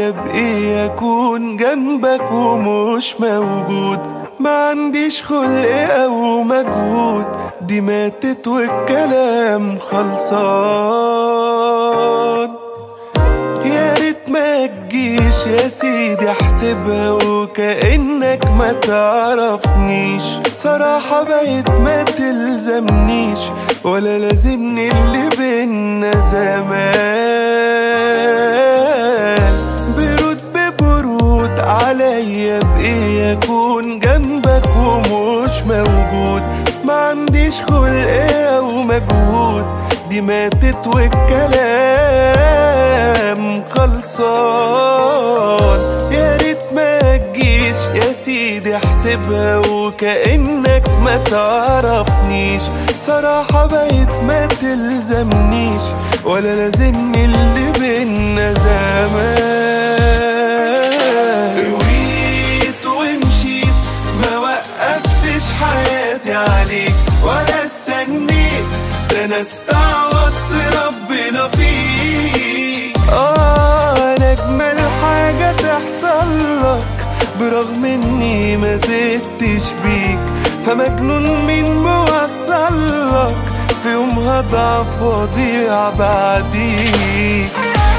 عليا بإيه أكون جنبك ومش موجود؟ ما عنديش خلق أو مجهود، دي ماتت والكلام خلصان. يا ريت ما تجيش يا سيدي احسبها وكأنك ما تعرفنيش، صراحة بقيت ما تلزمنيش ولا لازمني اللي بينا زمان. برود ببرود عليا بإيه أكون جنبك ومش موجود؟ ما عنديش خلق أو مجهود، دي ماتت والكلام خلصان. يا ريت ما تجيش يا سيدي احسبها وكأنك ما تعرفنيش، صراحة بقيت ما تلزمنيش ولا لازمني اللي بينا زمان. رويت ومشيت ما وقفتش حياتي عليك ولا استنيت، ده انا استعوضت ربنا فيك. انا اجمل حاجة تحصل لك برغم اني ما زدتش بيك، فمجنون مين موصل لك في يوم هضعف واضيع بعديك.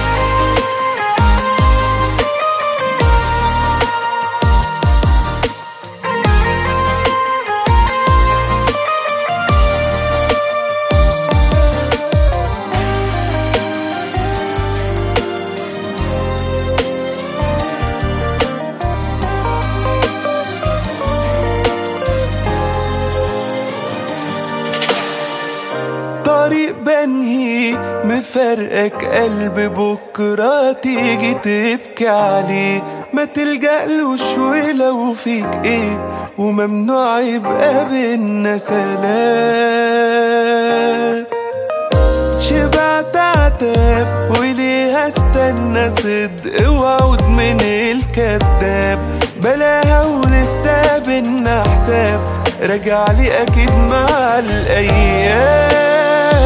طريق بنهي مفرقك قلب، بكرة تيجي تبكي عليه، ما تلجألوش ولو فيك ايه، وممنوع يبقى بينا سلام. شبعت عتاب وليه هستنى صدق وعود من الكذاب، بلاها ولسه بينا حساب، راجعلي اكيد مع الايام.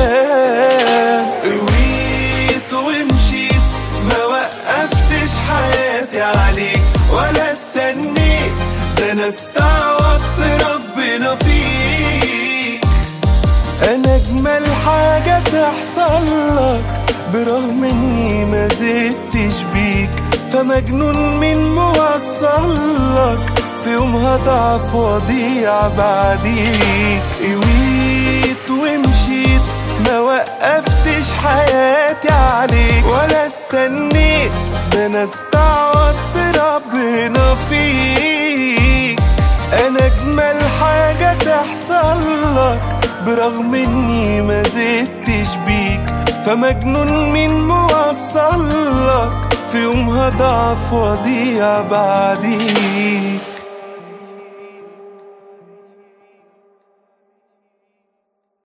رويت ومشيت ما وقفتش حياتي عليك ولا استنيت، ده انا استعوضت ربنا فيك. انا اجمل حاجة تحصل لك برغم اني ما زدتش بيك، فمجنون مين موصل لك في يوم هضعف واضيع بعديك. رويت ومشيت ما وقفتش حياتي عليك ولا استنيت، ده انا استعوضت ربنا فيك. انا اجمل حاجة تحصل لك برغم اني ما زدتش بيك، فمجنون مين موصل لك في يوم هضعف واضيع بعديك.